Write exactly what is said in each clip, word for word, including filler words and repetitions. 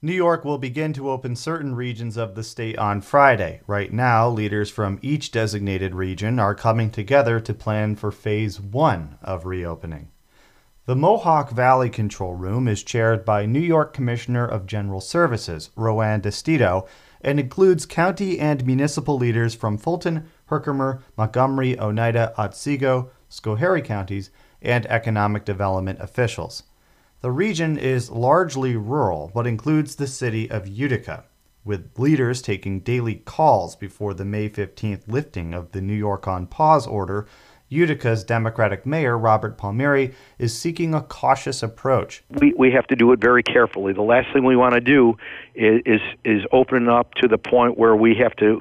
New York will begin to open certain regions of the state on Friday. Right now, leaders from each designated region are coming together to plan for phase one of reopening. The Mohawk Valley Control Room is chaired by New York Commissioner of General Services, Roanne DeStito, and includes county and municipal leaders from Fulton, Herkimer, Montgomery, Oneida, Otsego, Schoharie counties, and economic development officials. The region is largely rural, but includes the city of Utica, with leaders taking daily calls before the May fifteenth lifting of the New York on pause order. Utica's Democratic Mayor, Robert Palmieri, is seeking a cautious approach. We we have to do it very carefully. The last thing we want to do is, is, is open up to the point where we have to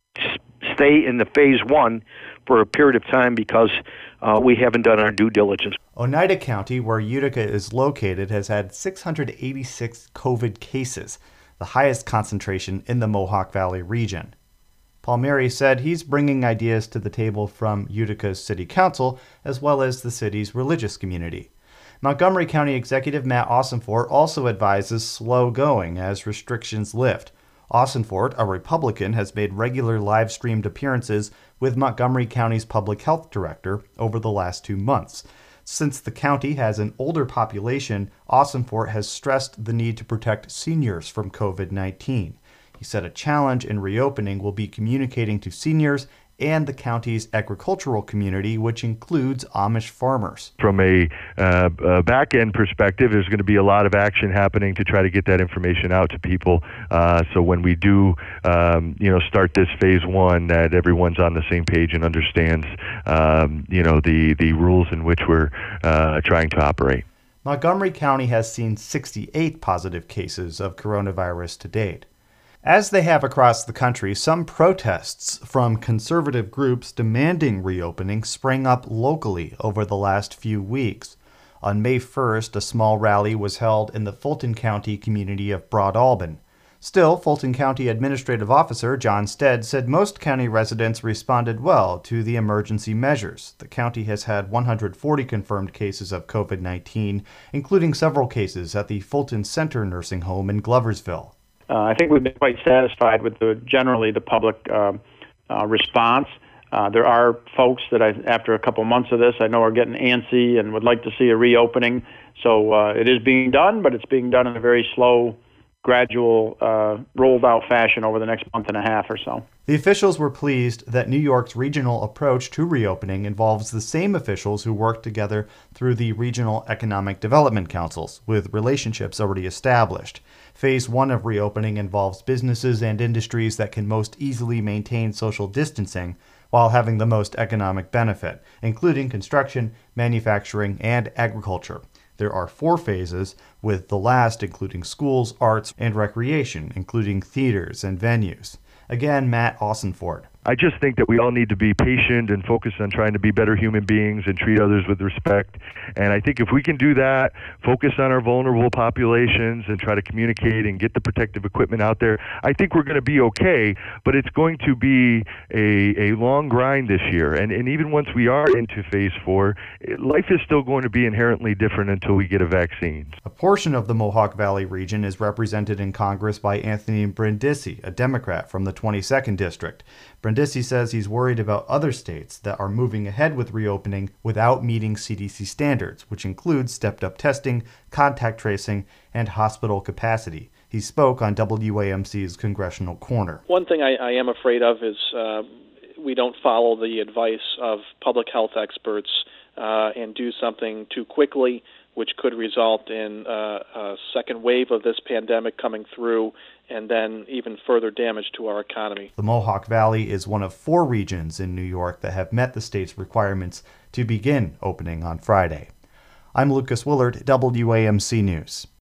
stay in the phase one for a period of time because uh, we haven't done our due diligence. Oneida County, where Utica is located, has had six hundred eighty-six COVID cases, the highest concentration in the Mohawk Valley region. Palmieri said he's bringing ideas to the table from Utica's city council as well as the city's religious community. Montgomery County Executive Matt Ossenfort also advises slow going as restrictions lift. Ossenfort, a Republican, has made regular live-streamed appearances with Montgomery County's public health director over the last two months. Since the county has an older population, Ossenfort has stressed the need to protect seniors from COVID nineteen. He said a challenge in reopening will be communicating to seniors and the county's agricultural community, which includes Amish farmers. From a, uh, a back-end perspective, there's going to be a lot of action happening to try to get that information out to people. Uh, so when we do, um, you know, start this phase one, that everyone's on the same page and understands, um, you know, the the rules in which we're uh, trying to operate. Montgomery County has seen sixty-eight positive cases of coronavirus to date. As they have across the country, some protests from conservative groups demanding reopening sprang up locally over the last few weeks. On May first, a small rally was held in the Fulton County community of Broadalbin. Still, Fulton County Administrative Officer John Stead said most county residents responded well to the emergency measures. The county has had one hundred forty confirmed cases of COVID nineteen, including several cases at the Fulton Center Nursing Home in Gloversville. Uh, I think we've been quite satisfied with the generally the public uh, uh, response. Uh, there are folks that, I, after a couple months of this, I know are getting antsy and would like to see a reopening. So uh, it is being done, but it's being done in a very slow, gradual, uh, rolled-out fashion over the next month and a half or so. The officials were pleased that New York's regional approach to reopening involves the same officials who work together through the regional economic development councils, with relationships already established. Phase one of reopening involves businesses and industries that can most easily maintain social distancing while having the most economic benefit, including construction, manufacturing, and agriculture. There are four phases, with the last including schools, arts, and recreation, including theaters and venues. Again, Matt Ossenfort. I just think that we all need to be patient and focus on trying to be better human beings and treat others with respect. And I think if we can do that, focus on our vulnerable populations and try to communicate and get the protective equipment out there, I think we're going to be okay. But it's going to be a, a long grind this year. And, and even once we are into phase four, life is still going to be inherently different until we get a vaccine. A portion of the Mohawk Valley region is represented in Congress by Anthony Brindisi, a Democrat from the twenty-second District. Brindisi says he's worried about other states that are moving ahead with reopening without meeting C D C standards, which include stepped-up testing, contact tracing, and hospital capacity. He spoke on W A M C's Congressional Corner. One thing I, I am afraid of is uh, we don't follow the advice of public health experts uh, and do something too quickly, which could result in uh, a second wave of this pandemic coming through and then even further damage to our economy. The Mohawk Valley is one of four regions in New York that have met the state's requirements to begin opening on Friday. I'm Lucas Willard, W A M C News.